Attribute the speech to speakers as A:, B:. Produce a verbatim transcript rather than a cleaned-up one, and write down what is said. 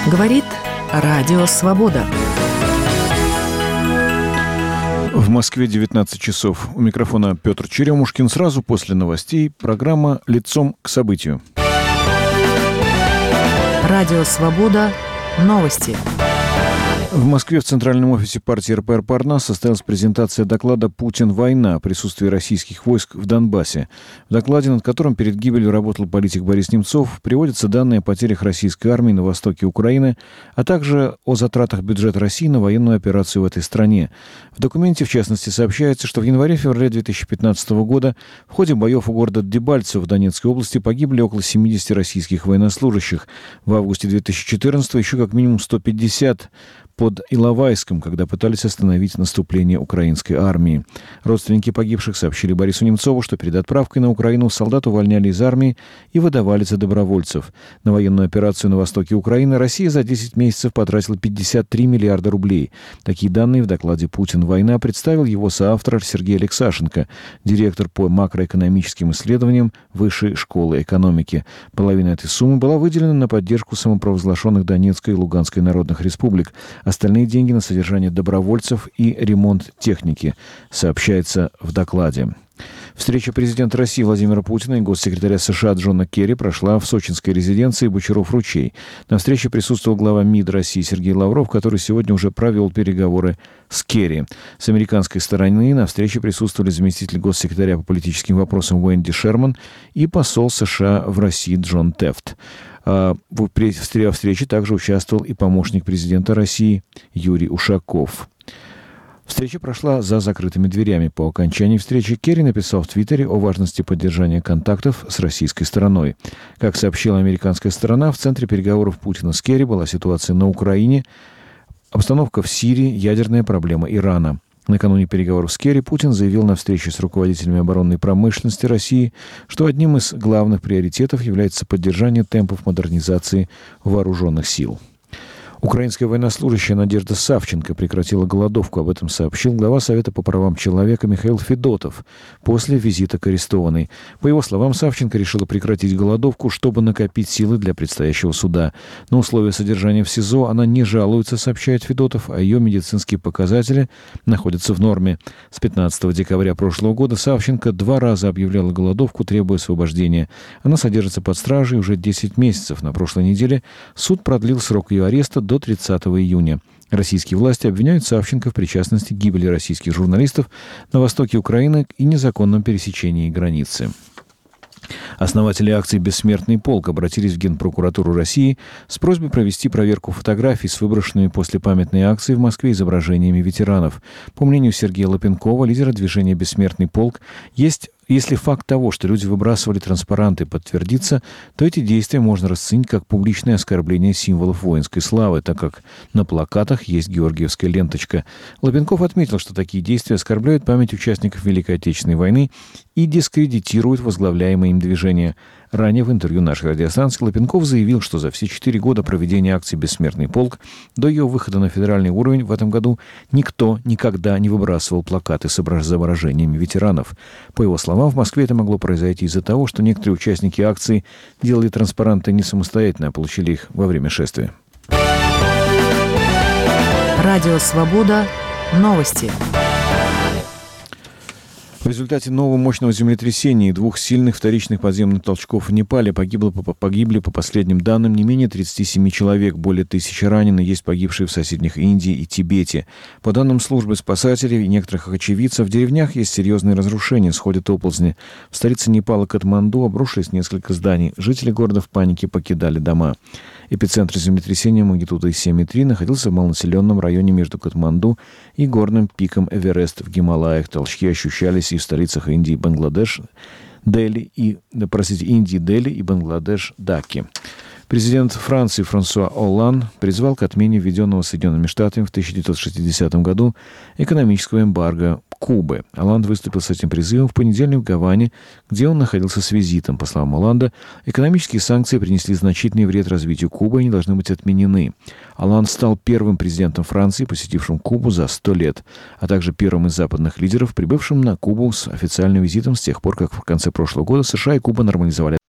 A: Говорит Радио Свобода.
B: В Москве девятнадцать часов. У микрофона Петр Черемушкин. Сразу после новостей программа «Лицом к событию».
A: Радио Свобода. Новости.
B: В Москве в центральном офисе партии эр пэ эр «Парнас» состоялась презентация доклада «Путин. Война. О присутствии российских войск в Донбассе». В докладе, над которым перед гибелью работал политик Борис Немцов, приводятся данные о потерях российской армии на востоке Украины, а также о затратах бюджета России на военную операцию в этой стране. В документе, в частности, сообщается, что в январе-феврале две тысячи пятнадцатого года в ходе боев у города Дебальцево в Донецкой области погибли около семидесяти российских военнослужащих. В августе две тысячи четырнадцатого еще как минимум сто пятьдесят под Иловайском, когда пытались остановить наступление украинской армии. Родственники погибших сообщили Борису Немцову, что перед отправкой на Украину солдат увольняли из армии и выдавали за добровольцев. На военную операцию на востоке Украины Россия за десять месяцев потратила пятьдесят три миллиарда рублей. Такие данные в докладе «Путин. Война» представил его соавтор Сергей Алексашенко, директор по макроэкономическим исследованиям Высшей школы экономики. Половина этой суммы была выделена на поддержку самопровозглашенных Донецкой и Луганской народных республик. Остальные деньги на содержание добровольцев и ремонт техники, сообщается в докладе. Встреча президента России Владимира Путина и госсекретаря США Джона Керри прошла в сочинской резиденции Бочаров-Ручей. На встрече присутствовал глава МИД России Сергей Лавров, который сегодня уже провел переговоры с Керри. С американской стороны на встрече присутствовали заместитель госсекретаря по политическим вопросам Уэнди Шерман и посол США в России Джон Тефт. В встрече также участвовал и помощник президента России Юрий Ушаков. Встреча прошла за закрытыми дверями. По окончании встречи Керри написал в Твиттере о важности поддержания контактов с российской стороной. Как сообщила американская сторона, в центре переговоров Путина с Керри была ситуация на Украине, обстановка в Сирии, ядерная проблема Ирана. Накануне переговоров с Керри Путин заявил на встрече с руководителями оборонной промышленности России, что одним из главных приоритетов является поддержание темпов модернизации вооруженных сил. Украинская военнослужащая Надежда Савченко прекратила голодовку. Об этом сообщил глава Совета по правам человека Михаил Федотов после визита к арестованной. По его словам, Савченко решила прекратить голодовку, чтобы накопить силы для предстоящего суда. На условия содержания в СИЗО она не жалуется, сообщает Федотов, а ее медицинские показатели находятся в норме. С пятнадцатого декабря прошлого года Савченко два раза объявляла голодовку, требуя освобождения. Она содержится под стражей уже десять месяцев. На прошлой неделе суд продлил срок ее ареста до тридцатого июня. Российские власти обвиняют Савченко в причастности к гибели российских журналистов на востоке Украины и незаконном пересечении границы. Основатели акции «Бессмертный полк» обратились в Генпрокуратуру России с просьбой провести проверку фотографий с выброшенными после памятной акции в Москве изображениями ветеранов. По мнению Сергея Лапенкова, лидера движения «Бессмертный полк», есть Если факт того, что люди выбрасывали транспаранты, подтвердится, то эти действия можно расценить как публичное оскорбление символов воинской славы, так как на плакатах есть георгиевская ленточка. Лапенков отметил, что такие действия оскорбляют память участников Великой Отечественной войны и дискредитируют возглавляемое им движение. Ранее в интервью нашей радиостанции Лапенков заявил, что за все четыре года проведения акции «Бессмертный полк» до ее выхода на федеральный уровень в этом году никто никогда не выбрасывал плакаты с изображениями ветеранов. По его словам, в Москве это могло произойти из-за того, что некоторые участники акции делали транспаранты не самостоятельно, а получили их во время шествия.
A: Радио «Свобода». Новости.
B: В результате нового мощного землетрясения и двух сильных вторичных подземных толчков в Непале погибло, погибли, по последним данным, не менее тридцати семи человек, более тысячи ранены, есть погибшие в соседних Индии и Тибете. По данным службы спасателей и некоторых очевидцев, в деревнях есть серьезные разрушения, сходят оползни. В столице Непала Катманду обрушились несколько зданий. Жители города в панике покидали дома. Эпицентр землетрясения магнитудой семь и три находился в малонаселенном районе между Катманду и горным пиком Эверест в Гималаях. Толчки ощущались и в столицах Индии, Бангладеш, Дели и, простите, Индии, Дели и Бангладеш, Даки. Президент Франции Франсуа Олланд призвал к отмене введенного Соединенными Штатами в тысяча девятьсот шестидесятом году экономического эмбарго Кубы. Олланд выступил с этим призывом в понедельник в Гаване, где он находился с визитом. По словам Олланда, экономические санкции принесли значительный вред развитию Кубы и не должны быть отменены. Олланд стал первым президентом Франции, посетившим Кубу за сто лет, а также первым из западных лидеров, прибывшим на Кубу с официальным визитом с тех пор, как в конце прошлого года США и Куба нормализовали